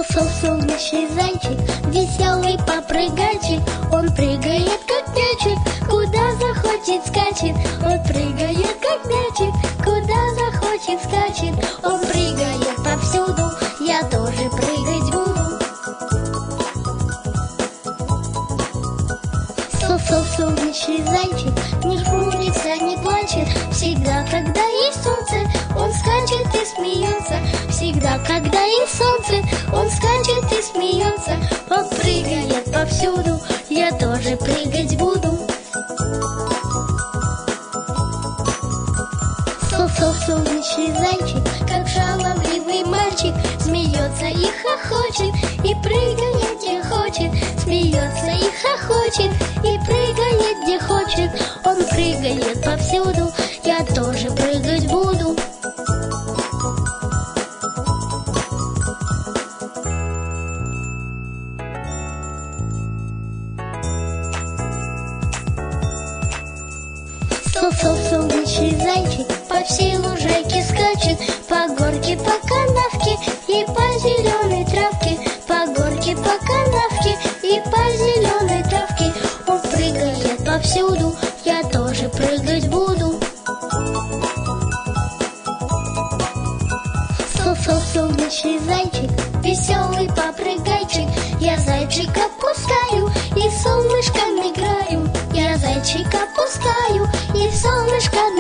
Солнечный зайчик, веселый попрыгайчик, он прыгает как мячик, куда захочет скачет. Он прыгает как мячик, куда захочет скачет. Он прыгает повсюду, я тоже прыгать буду. Солнечный зайчик не хмурится, не плачет. Всегда, когда есть солнце, он скачет и смеется. Всегда, когда есть солнце, он скачет и смеется. Он прыгает повсюду, я тоже прыгать буду. Солнечный зайчик, как шаловливый мальчик, смеется и хохочет, и прыгает где хочет. Смеется и хохочет, и прыгает где хочет. Он прыгает повсюду, я тоже прыгать буду. Солнечный зайчик по всей лужайке скачет, по горке, по канавке и по зеленой травке. По горке, по канавке и по зеленой травке. Он прыгает повсюду, я тоже прыгать буду. Солнечный зайчик, веселый попрыгайчик, я зайчика пускаю и солнышком играю. Я зайчика пускаю и солнышко